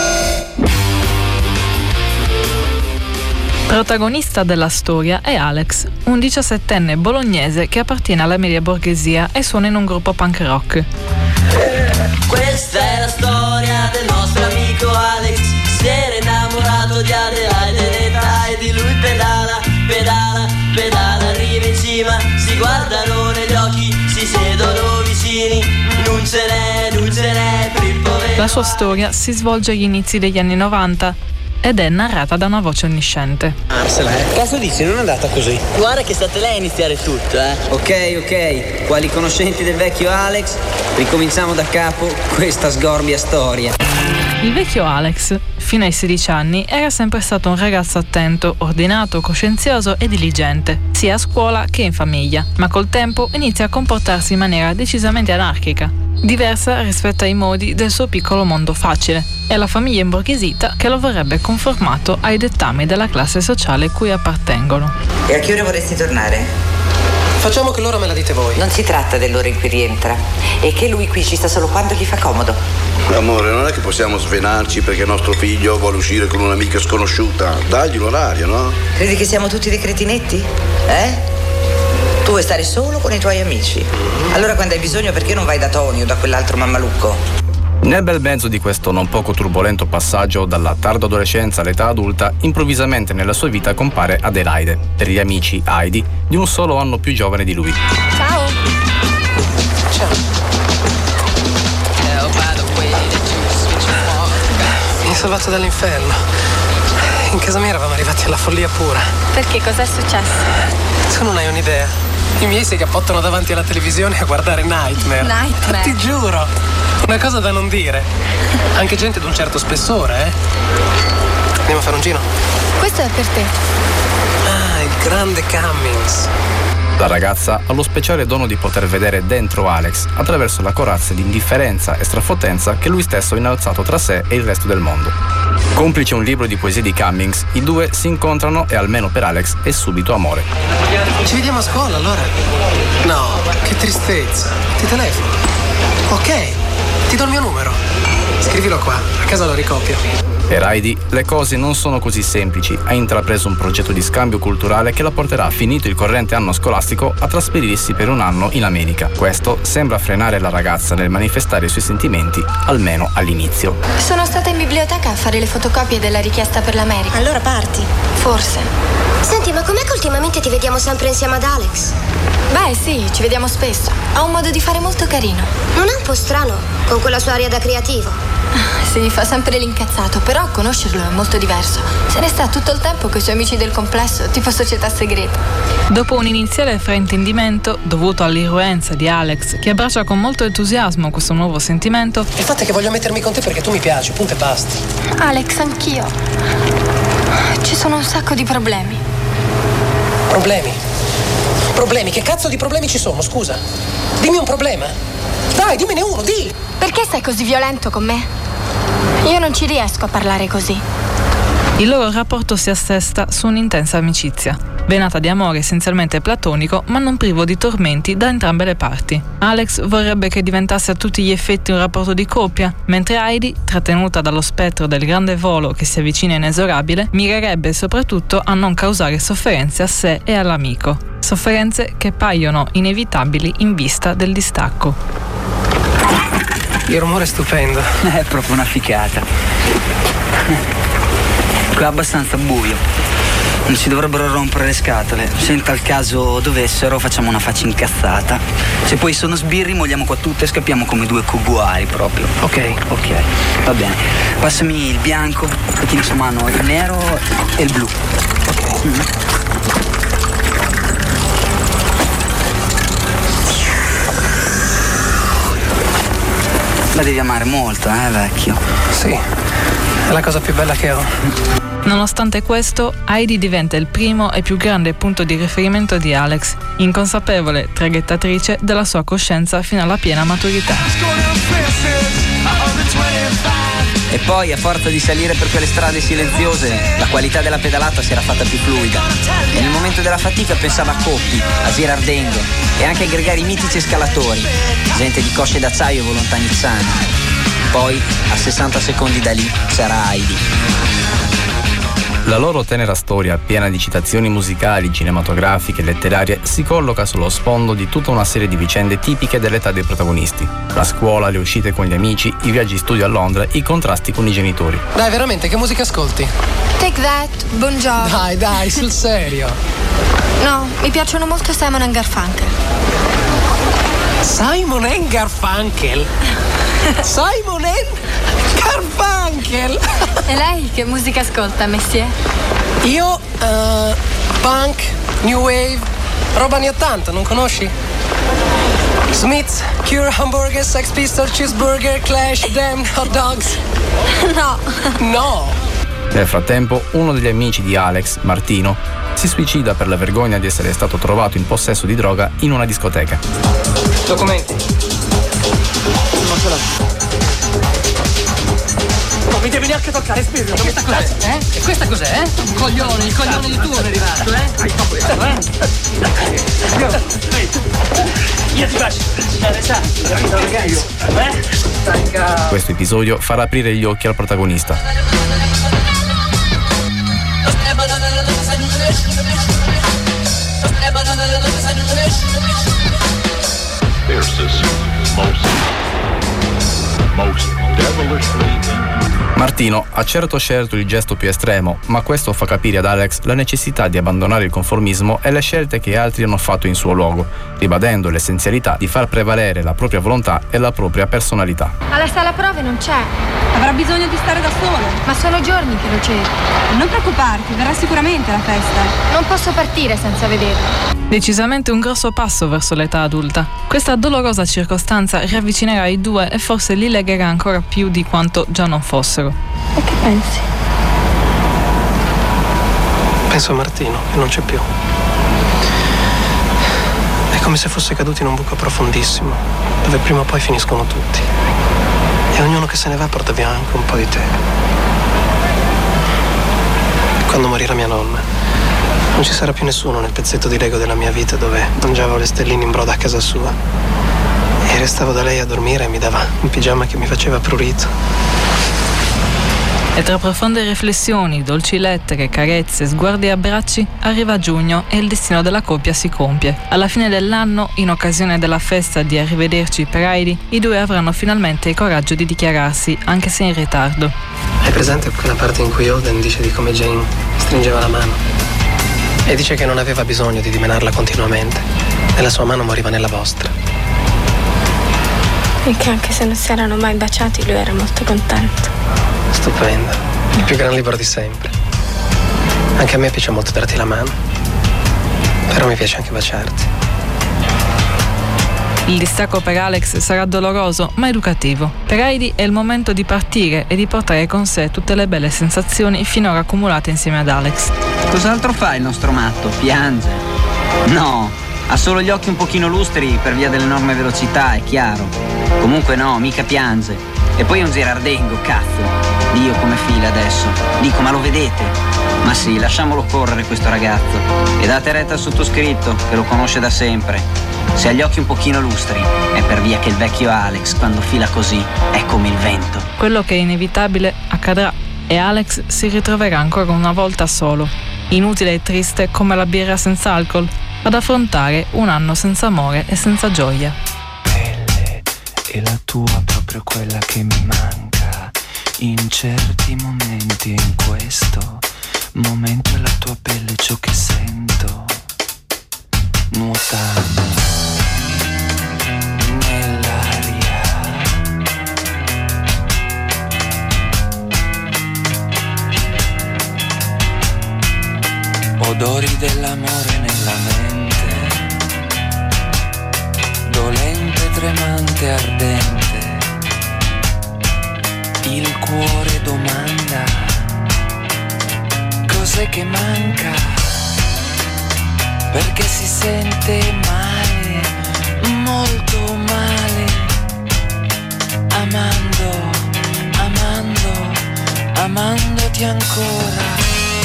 Protagonista della storia è Alex, un 17enne bolognese che appartiene alla media borghesia e suona in un gruppo punk rock. Questa è la storia del nostro amico Alex, si era innamorato di Adelaide e di lui pedala, arriva in cima, si guardano negli occhi, si sedono vicini, non ce n'è per il povero. La sua storia si svolge agli inizi degli anni 90 ed è narrata da una voce onnisciente. Cazzo dici, non è andata così. Guarda che è stata lei a iniziare tutto, Ok, quali conoscenti del vecchio Alex, ricominciamo da capo questa sgorbia storia. Il vecchio Alex, fino ai 16 anni, era sempre stato un ragazzo attento, ordinato, coscienzioso e diligente, sia a scuola che in famiglia, ma col tempo inizia a comportarsi in maniera decisamente anarchica, diversa rispetto ai modi del suo piccolo mondo facile. È la famiglia imborghesita che lo vorrebbe conformato ai dettami della classe sociale cui appartengono. E a che ora vorresti tornare? Facciamo che l'ora me la dite voi. Non si tratta dell'ora in cui rientra, è che lui qui ci sta solo quando gli fa comodo. Amore, non è che possiamo svenarci perché nostro figlio vuole uscire con un'amica sconosciuta. Dagli l'orario, no? Credi che siamo tutti dei cretinetti? Tu vuoi stare solo con i tuoi amici. Allora quando hai bisogno perché non vai da Tony o da quell'altro mammalucco? Nel bel mezzo di questo non poco turbolento passaggio dalla tarda adolescenza all'età adulta, improvvisamente nella sua vita compare Adelaide, per gli amici Heidi, di un solo anno più giovane di lui. Ciao. Mi hai salvato dall'inferno. In casa mia eravamo arrivati alla follia pura. Perché cos'è successo? Tu non hai un'idea. I miei si cappottano davanti alla televisione a guardare Nightmare. Ti giuro. Una cosa da non dire. Anche gente di un certo spessore, Andiamo a fare un giro? Questo è per te. Ah, il grande Cummings. La ragazza ha lo speciale dono di poter vedere dentro Alex attraverso la corazza di indifferenza e strafottenza che lui stesso ha innalzato tra sé e il resto del mondo. Complice un libro di poesie di Cummings, i due si incontrano e almeno per Alex è subito amore. Ci vediamo a scuola allora? No, che tristezza. Ti telefono. Ok, ti do il mio numero. Scrivilo qua, a casa lo ricopio. Per Heidi le cose non sono così semplici. Ha intrapreso un progetto di scambio culturale che la porterà, finito il corrente anno scolastico, a trasferirsi per un anno in America. Questo sembra frenare la ragazza nel manifestare i suoi sentimenti, almeno all'inizio. Sono stata in biblioteca a fare le fotocopie della richiesta per l'America. Allora parti. Forse. Senti, ma com'è che ultimamente ti vediamo sempre insieme ad Alex? Beh, sì, ci vediamo spesso. Ha un modo di fare molto carino. Non è un po' strano, con quella sua aria da creativo? Sì, fa sempre l'incazzato, però conoscerlo è molto diverso. Se ne sta tutto il tempo con i suoi amici del complesso, tipo società segreta. Dopo un iniziale fraintendimento, dovuto all'irruenza di Alex, che abbraccia con molto entusiasmo questo nuovo sentimento, Il fatto è che voglio mettermi con te perché tu mi piaci, punto e basta. Alex, anch'io. Ci sono un sacco di problemi. Problemi? Problemi? Che cazzo di problemi ci sono, scusa? Dimmi un problema. Dai, dimmene uno, di! Perché sei così violento con me? Io non ci riesco a parlare così. il loro rapporto si assesta su un'intensa amicizia, venata di amore essenzialmente platonico, ma non privo di tormenti da entrambe le parti. Alex vorrebbe che diventasse a tutti gli effetti un rapporto di coppia, mentre Heidi, trattenuta dallo spettro del grande volo che si avvicina inesorabile, mirerebbe soprattutto a non causare sofferenze a sé e all'amico. Sofferenze che paiono inevitabili in vista del distacco. Il rumore è stupendo. È proprio una ficata. Qua è abbastanza buio. Non si dovrebbero rompere le scatole. Se in tal caso dovessero, facciamo una faccia incazzata. Se poi sono sbirri, molliamo qua tutto e scappiamo come due coguari proprio. Ok, va bene. Passami il bianco, perché in sua mano il nero e il blu. Ok. La devi amare molto, vecchio? Sì, è la cosa più bella che ho. Nonostante questo, Heidi diventa il primo e più grande punto di riferimento di Alex, inconsapevole traghettatrice della sua coscienza fino alla piena maturità. E poi, a forza di salire per quelle strade silenziose, la qualità della pedalata si era fatta più fluida. E nel momento della fatica pensava a Coppi, a Girardengo e anche ai gregari mitici scalatori, gente di cosce d'acciaio e volontà nizzani. Poi, a 60 secondi da lì, c'era Heidi. La loro tenera storia, piena di citazioni musicali, cinematografiche e letterarie, si colloca sullo sfondo di tutta una serie di vicende tipiche dell'età dei protagonisti. La scuola, le uscite con gli amici, i viaggi in studio a Londra, i contrasti con i genitori. Dai, veramente, che musica ascolti? Take That, Bon Jovi. Dai, sul serio. No, mi piacciono molto Simon & Garfunkel. Simon & Garfunkel? Simon & Garfunkel! E lei che musica ascolta, Messier? Io, punk, new wave, roba anni 80, non conosci? Smiths, Cure, Hamburger, Sex Pistols, Cheeseburger, Clash, Damn, Hot Dogs. No! Nel frattempo, uno degli amici di Alex, Martino, si suicida per la vergogna di essere stato trovato in possesso di droga in una discoteca. Documenti. Non ce l'ho. Non mi devi neanche toccare, spirito. Questa cos'è? E questa cos'è? Il coglione di turno è arrivato, Io ti faccio. Questo episodio farà aprire gli occhi al protagonista. Martino ha certo scelto il gesto più estremo, ma questo fa capire ad Alex la necessità di abbandonare il conformismo e le scelte che altri hanno fatto in suo luogo, ribadendo l'essenzialità di far prevalere la propria volontà e la propria personalità. Alla sala prove non c'è. Avrà bisogno di stare da sola. Ma sono giorni che lo cerco. Non preoccuparti, verrà sicuramente la festa. Non posso partire senza vederlo. Decisamente un grosso passo verso l'età adulta. Questa dolorosa circostanza riavvicinerà i due e forse li legherà ancora più di quanto già non fossero. E che pensi? Penso a Martino, che non c'è più. È come se fosse caduto in un buco profondissimo, dove prima o poi finiscono tutti. E ognuno che se ne va porta via anche un po' di te. Quando morirà mia nonna, non ci sarà più nessuno nel pezzetto di Lego della mia vita dove mangiavo le stelline in brodo a casa sua. E restavo da lei a dormire e mi dava un pigiama che mi faceva prurito. E tra profonde riflessioni, dolci lettere, carezze, sguardi e abbracci, arriva giugno e il destino della coppia si compie. Alla fine dell'anno, in occasione della festa di Arrivederci per Heidi, i due avranno finalmente il coraggio di dichiararsi, anche se in ritardo. Hai presente quella parte in cui Oden dice di come Jane stringeva la mano? E dice che non aveva bisogno di dimenarla continuamente, e la sua mano moriva nella vostra. E che anche se non si erano mai baciati, lui era molto contento. Stupendo, il più gran libro di sempre. Anche a me piace molto darti la mano, però mi piace anche baciarti. Il distacco per Alex sarà doloroso ma educativo. Per Heidi è il momento di partire e di portare con sé tutte le belle sensazioni finora accumulate insieme ad Alex. Cos'altro fa il nostro matto? Piange? No, ha solo gli occhi un pochino lustri per via dell'enorme velocità, è chiaro. Comunque no, mica piange. E poi è un girardengo, cazzo. Dio come fila adesso. Dico, ma lo vedete? Ma sì, lasciamolo correre questo ragazzo. E date retta al sottoscritto, che lo conosce da sempre. Se ha gli occhi un pochino lustri, è per via che il vecchio Alex, quando fila così, è come il vento. Quello che è inevitabile accadrà e Alex si ritroverà ancora una volta solo, inutile e triste come la birra senza alcol, ad affrontare un anno senza amore e senza gioia. E la tua proprio quella che mi manca. In certi momenti, in questo momento è la tua pelle ciò che sento, nuotando nell'aria. Odori dell'amore nella mente, dolente, tremante, ardente. Il cuore domanda cos'è che manca, perché si sente male, molto male, amando, amando, amandoti ancora.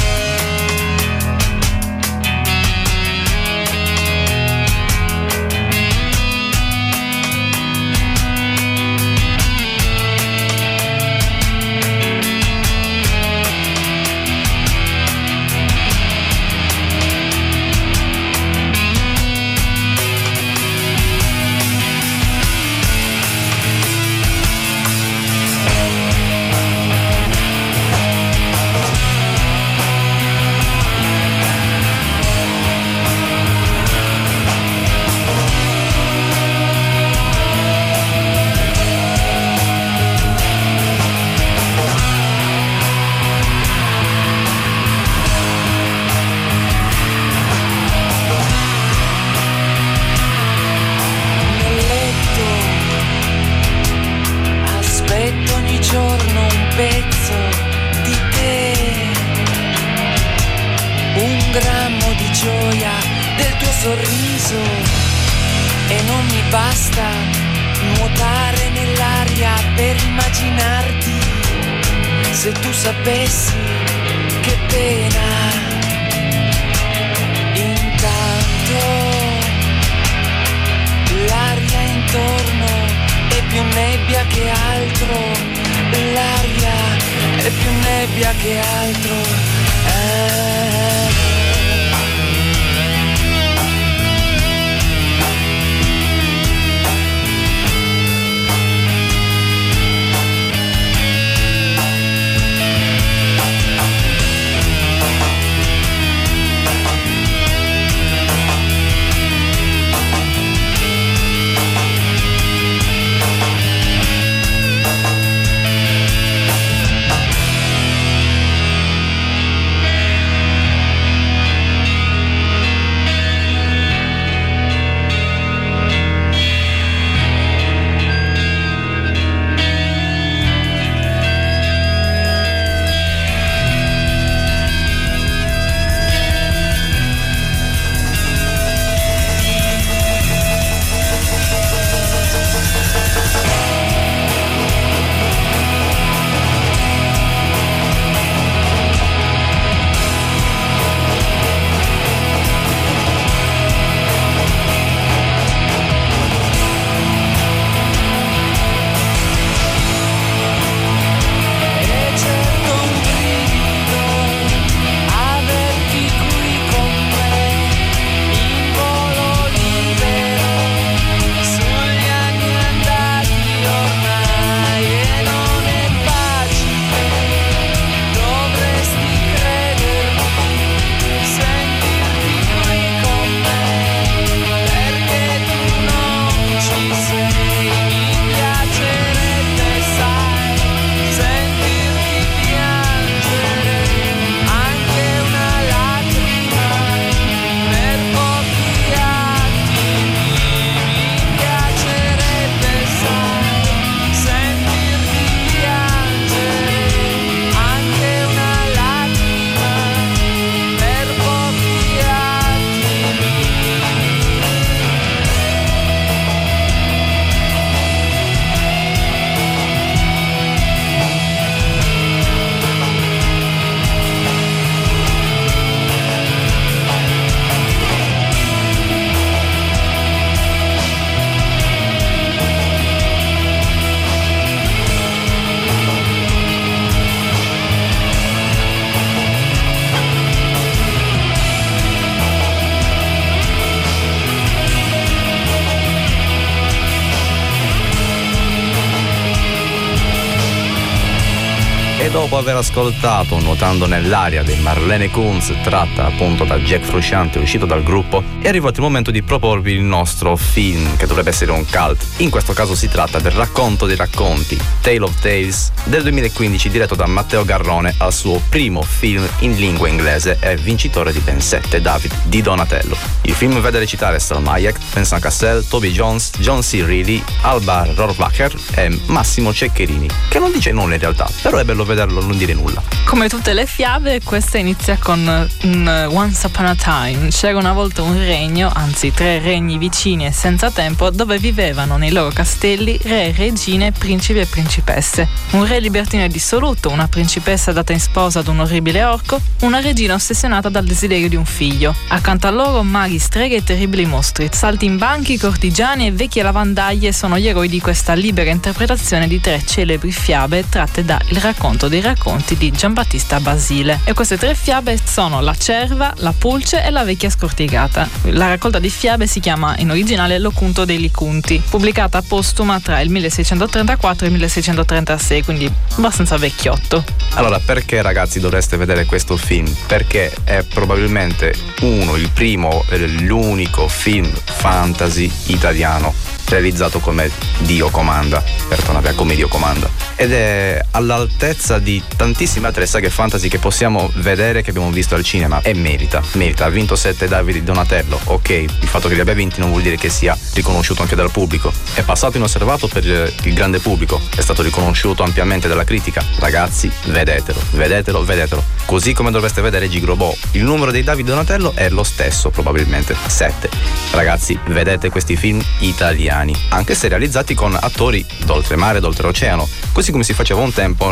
E non mi basta nuotare nell'aria per immaginarti. Se tu sapessi che pena. Intanto l'aria intorno è più nebbia che altro. L'aria è più nebbia che altro. dopo aver ascoltato Nuotando nell'aria dei Marlene Kunz, tratta appunto da Jack Frusciante, uscito dal gruppo, è arrivato il momento di proporvi il nostro film, che dovrebbe essere un cult. In questo caso si tratta del Racconto dei racconti, Tale of Tales, del 2015, diretto da Matteo Garrone, al suo primo film in lingua inglese e vincitore di ben 7 David di Donatello. Il film vede recitare Salma Hayek, Vincent Cassel, Toby Jones, John C. Reilly, Alba Rohrwacher e Massimo Ceccherini, che non dice nulla in realtà, però è bello vederlo non dire nulla. Come tutte le fiabe, questa inizia con un Once Upon a Time. C'era una volta un regno, anzi 3 regni vicini e senza tempo, dove vivevano nei loro castelli re, regine, principi e principesse. Un re libertino e dissoluto, una principessa data in sposa ad un orribile orco, una regina ossessionata dal desiderio di un figlio. Accanto a loro maghi, streghe e terribili mostri. Saltimbanchi, cortigiani e vecchie lavandaglie sono gli eroi di questa libera interpretazione di 3 celebri fiabe tratte da Il racconto dei racconti di Giambattista Basile. E queste 3 fiabe sono La cerva, La pulce e La vecchia scortigata. La raccolta di fiabe si chiama in originale Locunto dei Licunti, pubblicata postuma tra il 1634 e il 1636, quindi abbastanza vecchiotto. Allora, perché ragazzi dovreste vedere questo film? Perché è probabilmente il primo e l'unico film fantasy italiano realizzato come Dio comanda, come Dio comanda, ed è all'altezza di tantissime altre saghe fantasy che possiamo vedere, che abbiamo visto al cinema, e merita. Ha vinto 7 David di Donatello, ok, il fatto che li abbia vinti non vuol dire che sia riconosciuto anche dal pubblico, è passato inosservato per il grande pubblico, è stato riconosciuto ampiamente dalla critica. Ragazzi, vedetelo, così come dovreste vedere Gigrobò. Il numero dei David Donatello è lo stesso, probabilmente 7. Ragazzi, vedete questi film italiani, anche se realizzati con attori d'oltremare, d'oltreoceano, così come si faceva un tempo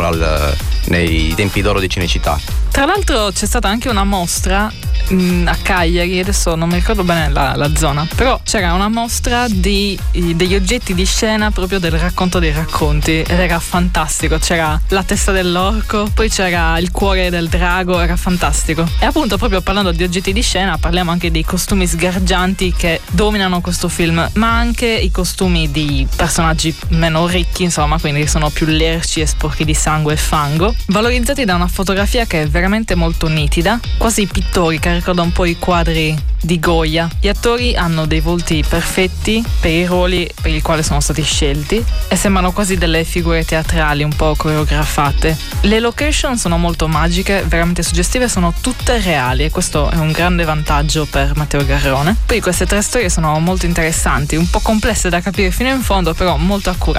nei tempi d'oro di Cinecittà. Tra l'altro c'è stata anche una mostra a Cagliari, adesso non mi ricordo bene la zona, però c'era una mostra degli oggetti di scena proprio del Racconto dei racconti ed era fantastico. C'era la testa dell'orco, poi c'era il cuore del drago, era fantastico. E appunto, proprio parlando di oggetti di scena, parliamo anche dei costumi sgargianti che dominano questo film, ma anche i costumi di personaggi meno ricchi, insomma, quindi sono più lerci e sporchi di sangue e fango, valorizzati da una fotografia che è veramente molto nitida, quasi pittorica, ricorda un po' i quadri di Goya. Gli attori hanno dei volti perfetti per i ruoli per i quali sono stati scelti e sembrano quasi delle figure teatrali un po' coreografate. Le location sono molto magiche, veramente suggestive, sono tutte reali e questo è un grande vantaggio per Matteo Garrone. Poi queste 3 storie sono molto interessanti, un po' complesse da capire fino in fondo, però molto accurate.